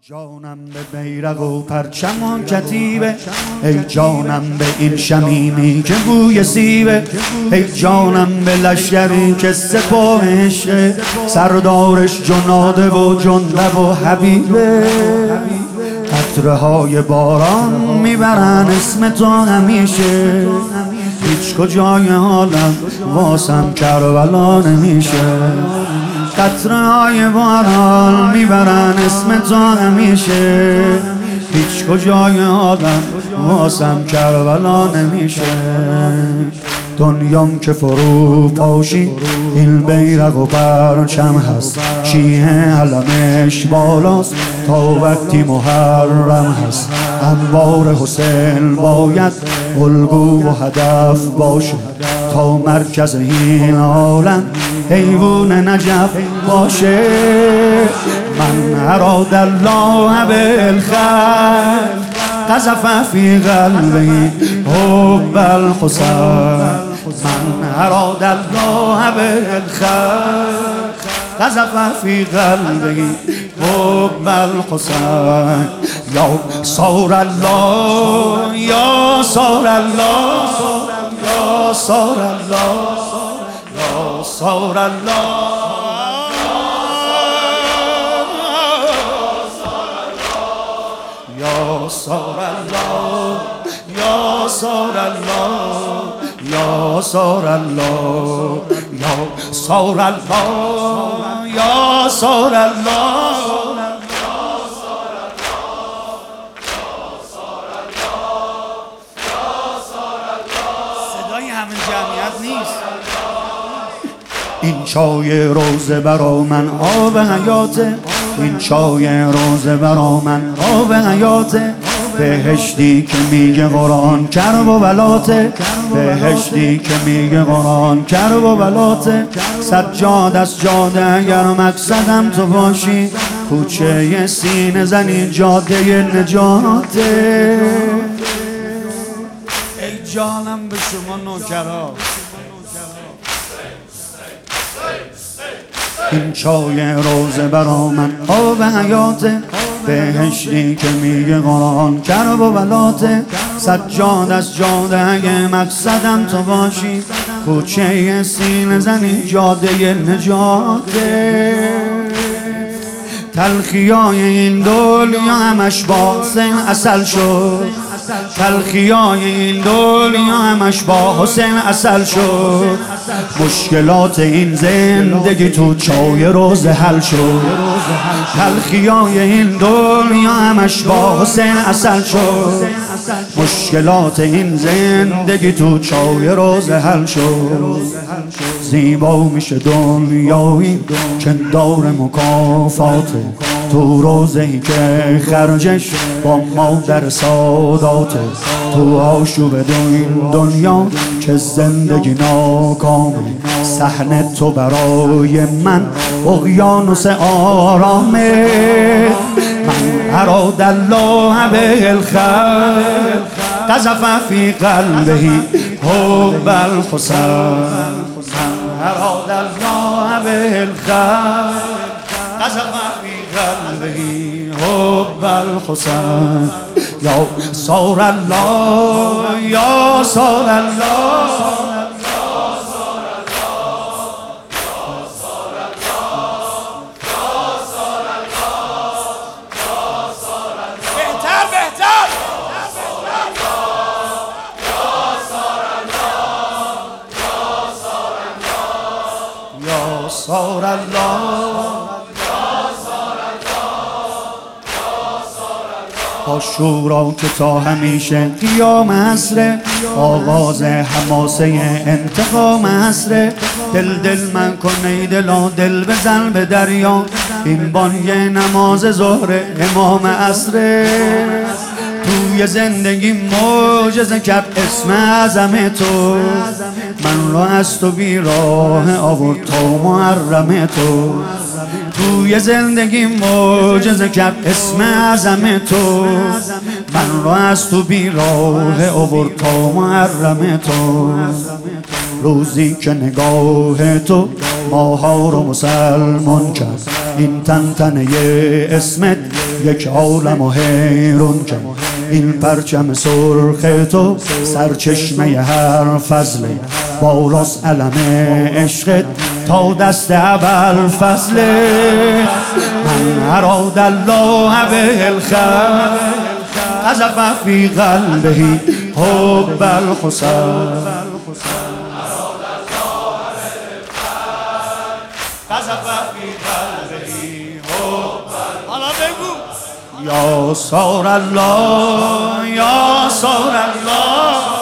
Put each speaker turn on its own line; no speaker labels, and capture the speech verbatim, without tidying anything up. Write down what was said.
جانم به بیرق و پرچم و کتیبه، ای جانم به این شمیمی که بوی سیبه، ای جانم به لشکری که سپاهش سردارش جناده و جندب و حبیبه. قطره های باران میبرن اسم تو همیشه، هیچ کجای حالم واسم کربلا نمیشه. قطره های باران میبرن اسم تو همیشه، هیچ کجای آدم واسم کربلا نمیشه. دنیام که فرو پاشی این بیرق و پرچم هست، شیعه علمش بالاست تا وقتی محرم هست. انوار حسین باید الگو و هدف باشه تا مرکز این عالم حیوان نجف باشه. من اراد الله بالخیر قذف فی قلبی حب الحسین، من اراد الله بالخیر قذف فی قلبی حب الحسین. یا صار الله یا صار الله یا صار الله یا صار الله یا صار الله یا صار الله یا صار الله یا صار الله یا صار الله. صدای همین جمعیت نیست. این چای روزه برا من آب حیاته، این چای روزه برا من آب حیاته. بهشتی که میگه قرآن کرب و بلاته، بهشتی که میگه قرآن کرب و بلاته. سجاد از جاده اگر مقصدم تو باشی، کوچه سینه زنی جاده نجاته. ای جانم به شما نوکرا، این چای روزه برا من آب حیاته. بهشتی که میگه قرآن کرب و بلاته. سجاد از جاده اگه مقصدم تو باشی، کوچه سینه زنی جاده نجاته. تلخیای این دنیا همش با حسین اصل شد، تلخیای این دنیا همش با حسین اصل شد. مشکلات این زندگی تو چای روزه حل شد، تلخیای این دنیا همش با حسین اصل شد. مشکلات این زندگی تو چای روزه حل شد. زیبا میشه دنیایی که دار مکافاته، تو روزه‌ای که خرجش با مادر ساداته. تو آشوب این دنیا که زندگی ناکامه، صحنه تو برای من اقیانوس آرامه. من اراد الله بالخیر قذف فی قلبه حب الحسین، من اراد الله بالخیر قذف فی قلبه حب الحسین. یا صار الله یا صار الله صار الله. آشورا که تا همیشه قیام عصره، آغاز حماسه انتقام عصره. دل دل من کن ای دلا دل بزن به دریا، این بانگ نماز ظهر امام عصره. توی زندگی معجزه کرد اسم اعظم تو، من را از تو بیراه آورد تا محرم تو. توی زندگی معجزه کرد اسم اعظم تو، من را از تو بیراه آورد تا محرم تو. روزی که نگاه تو ماها رو مسلمان کرد، این تنتنه اسمت یک عالم و حیرون کن این پرچم سرخ تو سرچشمه هر فضل بالاست علم عشقت تا دست اول فضل من اراد الله به الخیر قذف فی قلبه حب الحسین قذف فی قلبه حب حالا بگو یا سار الله یا سار الله